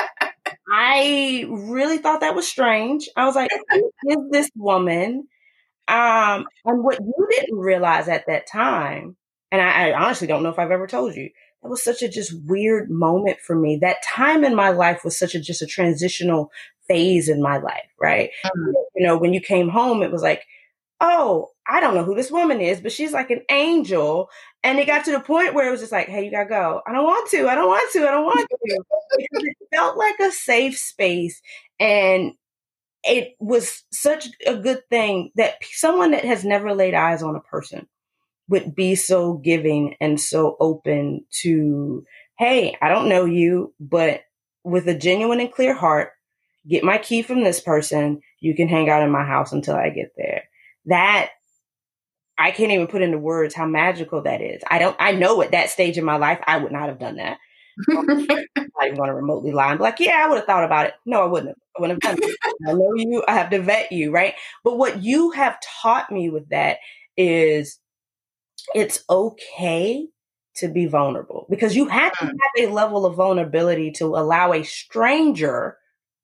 I really thought that was strange. I was like, who is this woman? Um, and what you didn't realize at that time, and I, I honestly don't know if I've ever told you, that was such a just weird moment for me. That time in my life was such a just a transitional phase in my life, right?
Mm.
You know, when you came home, it was like, oh, I don't know who this woman is, but she's like an angel. And it got to the point where it was just like, hey, you gotta go. I don't want to. I don't want to. I don't want to. Because it felt like a safe space. And it was such a good thing that someone that has never laid eyes on a person would be so giving and so open to, hey, I don't know you, but with a genuine and clear heart, get my key from this person. You can hang out in my house until I get there. That, I can't even put into words how magical that is. I don't, I know at that stage in my life, I would not have done that. I'm not even going to remotely lie and be like, yeah, I would have thought about it. No, I wouldn't have. I wouldn't have done it. I know you. I have to vet you, right? But what you have taught me with that is it's okay to be vulnerable, because you have to have a level of vulnerability to allow a stranger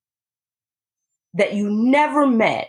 that you never met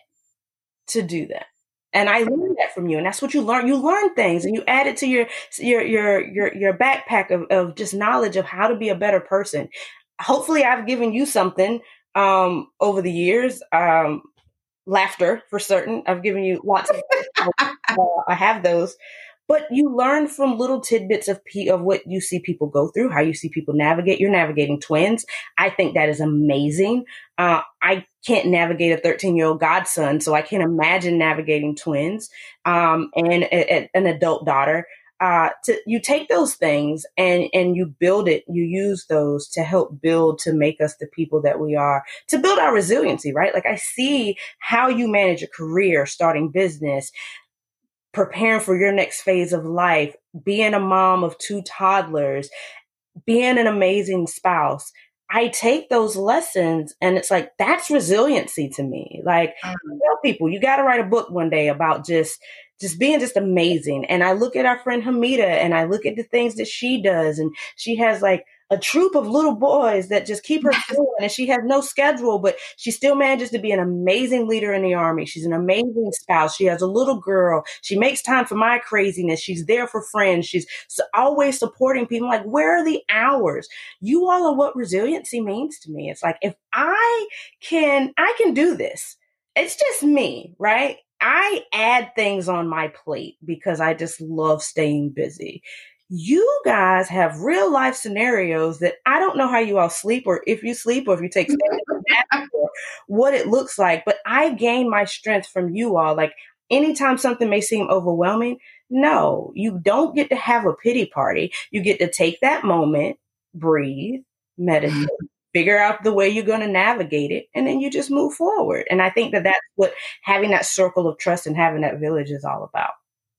to do that. And I learned that from you, and that's what you learn. You learn things, and you add it to your your your your your backpack of, of just knowledge of how to be a better person. Hopefully, I've given you something um, over the years. Um, laughter, for certain. I've given you lots of. uh, I have those, but you learn from little tidbits of pe- of what you see people go through, how you see people navigate. You're navigating twins. I think that is amazing. Uh, I can't navigate a thirteen-year-old godson, so I can't imagine navigating twins um, and a, a, an adult daughter. Uh, to, you take those things and, and you build it, you use those to help build, to make us the people that we are, to build our resiliency, right? Like I see how you manage a career, starting business, preparing for your next phase of life, being a mom of two toddlers, being an amazing spouse. I take those lessons and it's like, that's resiliency to me. Like, mm-hmm. tell people, you got to write a book one day about just, just being just amazing. And I look at our friend Hamida and I look at the things that she does. And she has like a troop of little boys that just keep her going, and she has no schedule, but she still manages to be an amazing leader in the Army. She's an amazing spouse. She has a little girl. She makes time for my craziness. She's there for friends. She's always supporting people. Like, where are the hours? You all are what resiliency means to me. It's like, if I can, I can do this. It's just me, right? I add things on my plate because I just love staying busy. You guys have real life scenarios that I don't know how you all sleep, or if you sleep, or if you take steps, or what it looks like. But I gain my strength from you all. Like, anytime something may seem overwhelming, no, you don't get to have a pity party. You get to take that moment, breathe, meditate, figure out the way you're going to navigate it, and then you just move forward. And I think that that's what having that circle of trust and having that village is all about.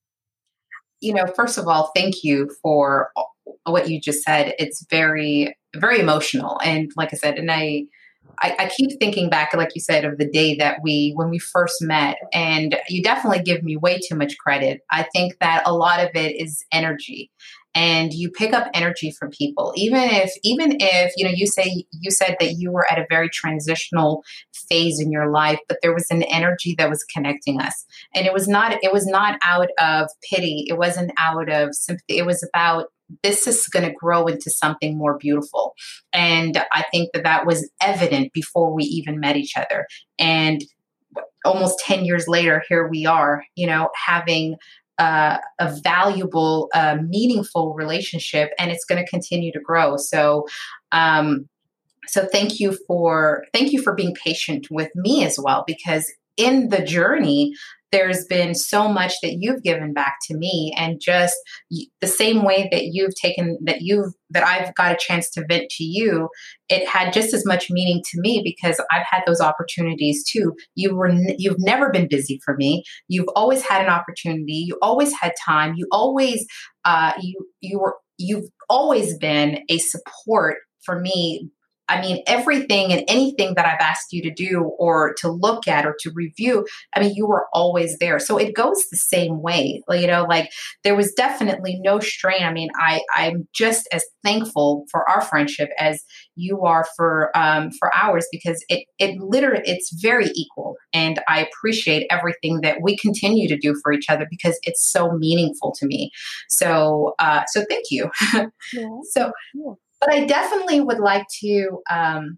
You know, first of all, thank you for what you just said. It's very, very emotional. And like I said, and I, I, I keep thinking back, like you said, of the day that we, when we first met, and you definitely give me way too much credit. I think that a lot of it is energy, and you pick up energy from people. Even if, even if, you know, you say, you said that you were at a very transitional phase in your life, but there was an energy that was connecting us. And it was not, it was not out of pity. It wasn't out of sympathy. It was about, this is going to grow into something more beautiful. And I think that that was evident before we even met each other. And almost ten years later, here we are, you know, having uh, a valuable, uh, meaningful relationship, and it's going to continue to grow. So, um, so thank you for, thank you for being patient with me as well, because in the journey, there's been so much that you've given back to me, and just the same way that you've taken, that you've, that I've got a chance to vent to you, it had just as much meaning to me, because I've had those opportunities too. You were, you've never been busy for me. You've always had an opportunity. You always had time. You always, uh, you, you were, you've always been a support for me. I mean, everything and anything that I've asked you to do or to look at or to review, I mean, you were always there. So it goes the same way, you know, like there was definitely no strain. I mean, I, I'm just as thankful for our friendship as you are for, um, for ours, because it, it literally, it's very equal. And I appreciate everything that we continue to do for each other, because it's so meaningful to me. So, uh, so thank you.
Yeah.
So,
Yeah.
But I definitely would like to um,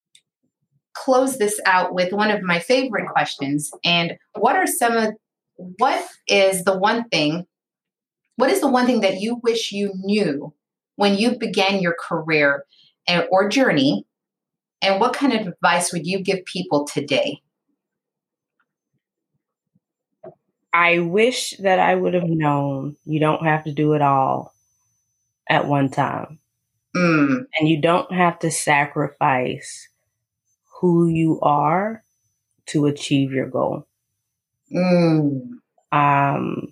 close this out with one of my favorite questions. And what are some of, what is the one thing, what is the one thing that you wish you knew when you began your career and, or journey? And what kind of advice would you give people today?
I wish that I would have known you don't have to do it all at one time.
Mm.
And you don't have to sacrifice who you are to achieve your goal.
Mm.
Um,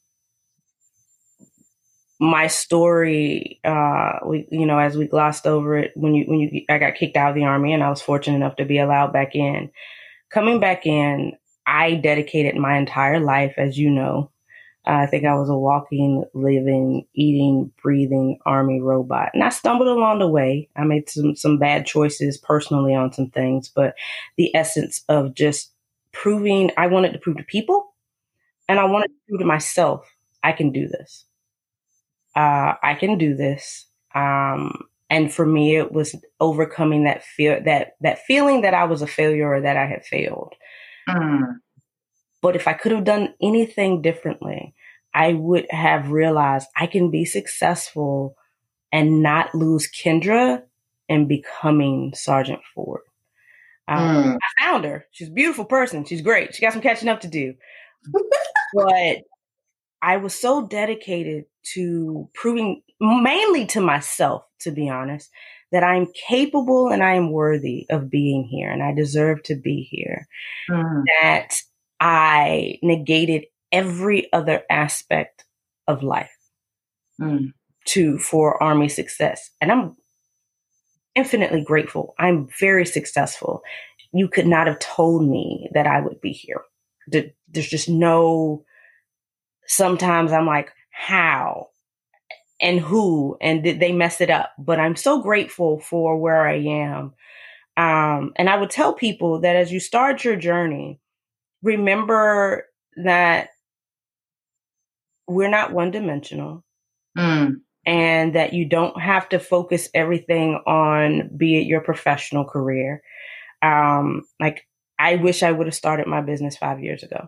my story, uh, we, you know, as we glossed over it, when you, when you, I got kicked out of the Army, and I was fortunate enough to be allowed back in. Coming back in, I dedicated my entire life, as you know. Uh, I think I was a walking, living, eating, breathing Army robot. And I stumbled along the way. I made some, some bad choices personally on some things, but the essence of just proving, I wanted to prove to people, and I wanted to prove to myself, I can do this. Uh, I can do this. Um, and for me, it was overcoming that fear, that, that feeling that I was a failure or that I had failed.
Mm.
But if I could have done anything differently, I would have realized I can be successful and not lose Kendra in becoming Sergeant Ford. Um,
Mm.
I found her. She's a beautiful person. She's great. She got some catching up to do. But I was so dedicated to proving, mainly to myself, to be honest, that I'm capable and I am worthy of being here and I deserve to be here.
Mm.
That I negated every other aspect of life
Mm.
to for Army success. And I'm infinitely grateful. I'm very successful. You could not have told me that I would be here. There's just no, sometimes I'm like, how and who, and did they mess it up? But I'm so grateful for where I am. Um, and I would tell people that as you start your journey, remember that we're not one dimensional.
Mm.
And that you don't have to focus everything on, be it your professional career. Um, like, I wish I would have started my business five years ago.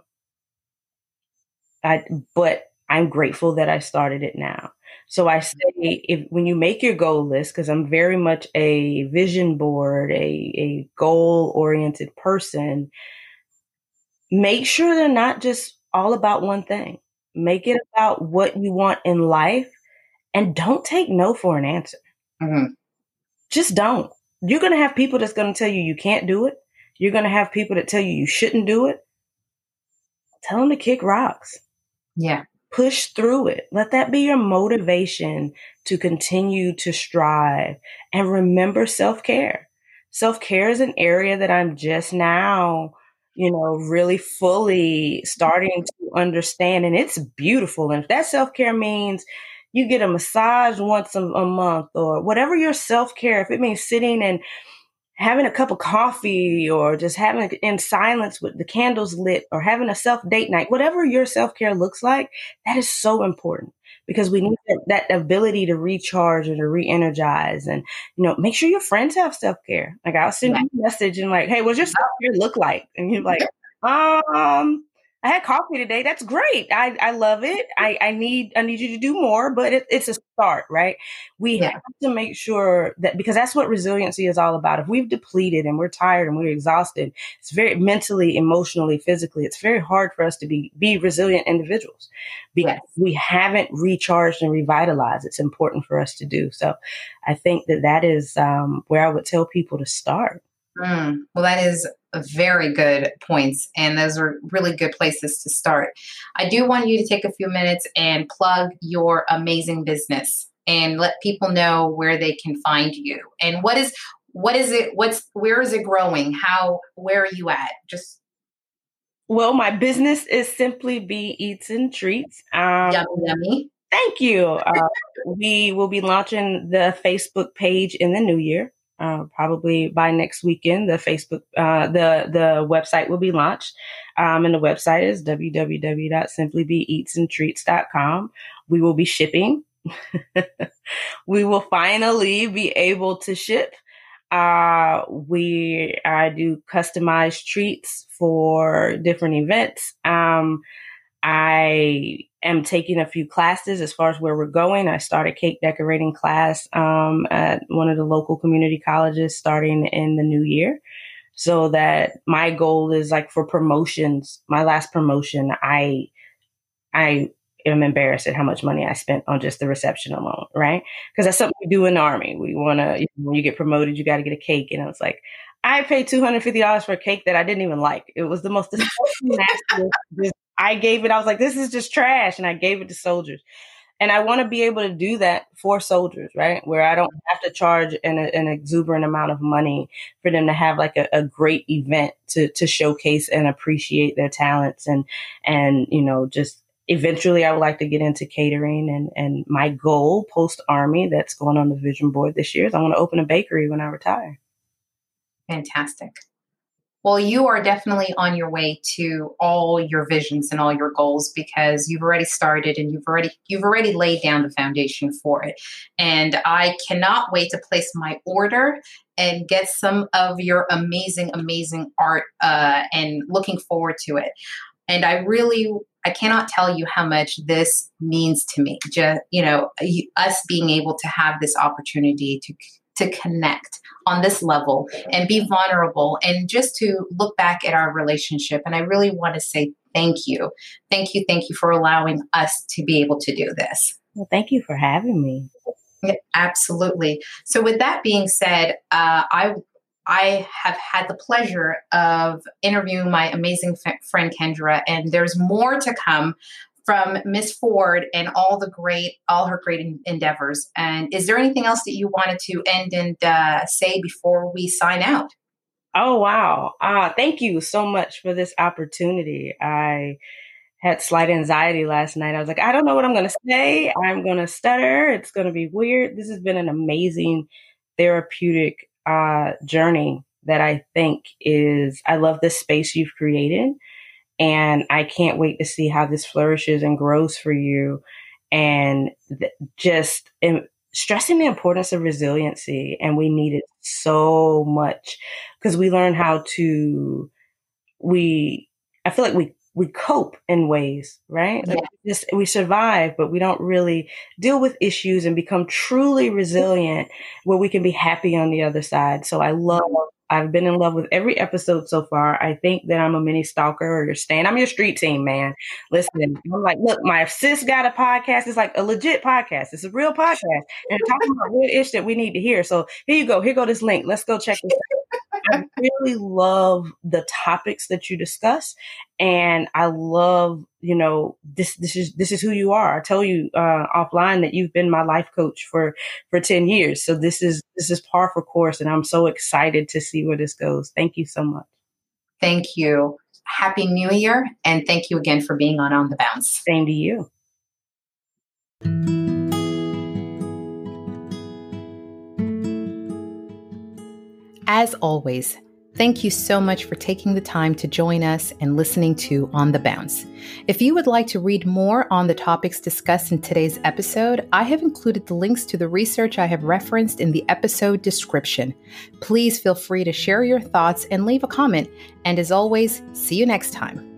I, but I'm grateful that I started it now. So I say, if when you make your goal list, because I'm very much a vision board, a, a goal oriented person, make sure they're not just all about one thing. Make it about what you want in life. And don't take no for an answer.
Mm-hmm.
Just don't. You're going to have people that's going to tell you you can't do it. You're going to have people that tell you you shouldn't do it. Tell them to kick rocks.
Yeah.
Push through it. Let that be your motivation to continue to strive. And remember self-care. self-care is an area that I'm just now, you know, really fully starting to understand. And it's beautiful. And if that self-care means you get a massage once a, a month or whatever your self-care, if it means sitting and having a cup of coffee or just having it in silence with the candles lit or having a self date night, whatever your self-care looks like, that is so important because we need that, that ability to recharge and to re-energize and, you know, make sure your friends have self-care. Like I'll send you a message and like, hey, what's your self-care look like? And you're like, um, I had coffee today. That's great. I, I love it. I, I need I need you to do more, but it, it's a start, right? We yeah. have to make sure that because that's what resiliency is all about. If we've depleted and we're tired and we're exhausted, it's very mentally, emotionally, physically, it's very hard for us to be be resilient individuals because yes. we haven't recharged and revitalized. It's important for us to do. So I think that that is um, where I would tell people to start.
Mm, well, that is very good points. And those are really good places to start. I do want you to take a few minutes and plug your amazing business and let people know where they can find you. And what is, what is it? What's, where is it growing? How, where are you at? Just.
Well, my business is Simply Be Eats and Treats. Um,
yummy, yummy.
Thank you. Uh, we will be launching the Facebook page in the new year. Uh, probably by next weekend, the Facebook, uh, the, the website will be launched. Um, and the website is w w w dot simply be eats and treats dot com. We will be shipping. We will finally be able to ship. Uh, we, I do customized treats for different events. Um, I am taking a few classes as far as where we're going. I start a cake decorating class um, at one of the local community colleges starting in the new year. So that my goal is like for promotions, my last promotion, I I am embarrassed at how much money I spent on just the reception alone, right? Because that's something we do in the Army. We want to, you know, when you get promoted, you got to get a cake. And I was like, I paid two hundred fifty dollars for a cake that I didn't even like. It was the most nasty. I gave it, I was like, this is just trash. And I gave it to soldiers. And I want to be able to do that for soldiers, right? Where I don't have to charge an, an exuberant amount of money for them to have like a, a great event to, to showcase and appreciate their talents. And, and, you know, just eventually I would like to get into catering. And, and my goal post Army that's going on the vision board this year is I want to open a bakery when I retire.
Fantastic. Well, you are definitely on your way to all your visions and all your goals because you've already started and you've already you've already laid down the foundation for it. And I cannot wait to place my order and get some of your amazing, amazing art uh, and looking forward to it. And I really, I cannot tell you how much this means to me. Just, you know, us being able to have this opportunity to to connect on this level and be vulnerable and just to look back at our relationship. And I really want to say thank you. Thank you. Thank you for allowing us to be able to do this.
Well, thank you for having me.
Yeah, absolutely. So with that being said, uh, I I have had the pleasure of interviewing my amazing f- friend Kendra, and there's more to come from Miss Ford and all the great, all her great endeavors. And is there anything else that you wanted to end and uh, say before we sign out?
Oh, wow. Uh, thank you so much for this opportunity. I had slight anxiety last night. I was like, I don't know what I'm going to say. I'm going to stutter. It's going to be weird. This has been an amazing therapeutic uh, journey that I think is, I love this space you've created. And I can't wait to see how this flourishes and grows for you. And th- just in, stressing the importance of resiliency. And we need it so much because we learn how to, we, I feel like we, we cope in ways, right?
Yeah.
Like we just, we survive, but we don't really deal with issues and become truly resilient where we can be happy on the other side. So I love I've been in love with every episode so far. I think that I'm a mini stalker or your stan. I'm your street team, man. Listen, I'm like, look, my sis got a podcast. It's like a legit podcast. It's a real podcast. And talking about real ish that we need to hear. So here you go. Here go this link. Let's go check this out. I really love the topics that you discuss, and I love, you know, this this is this is who you are. I tell you uh, offline that you've been my life coach for for ten years. So this is this is par for course, and I'm so excited to see where this goes. Thank you so much.
Thank you. Happy New Year, and thank you again for being on On the Bounce.
Same to you.
As always, thank you so much for taking the time to join us and listening to On the Bounce. If you would like to read more on the topics discussed in today's episode, I have included the links to the research I have referenced in the episode description. Please feel free to share your thoughts and leave a comment. And as always, see you next time.